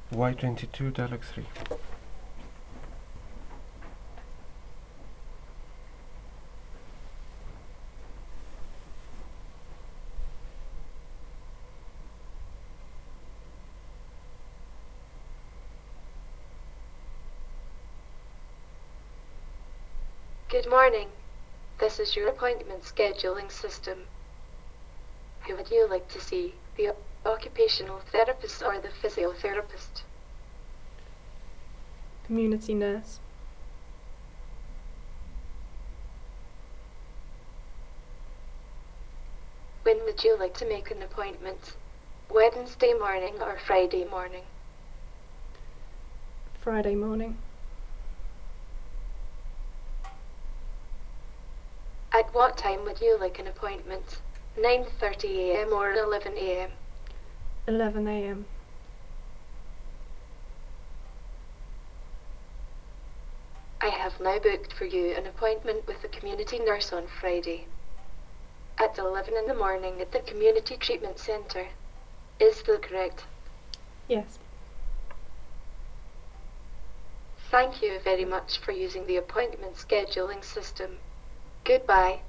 Y22 dialog 3. Good morning. This is your appointment scheduling system. Who would you like to see, the occupational therapist or the physiotherapist? Community nurse. When would you like to make an appointment? Wednesday morning or Friday morning? Friday morning. At what time would you like an appointment? 9:30 a.m. or 11 a.m.? 11 a.m. I have now booked for you an appointment with the community nurse on Friday at 11 in the morning at the Community Treatment Centre. Is that correct? Yes. Thank you very much for using the appointment scheduling system. Goodbye.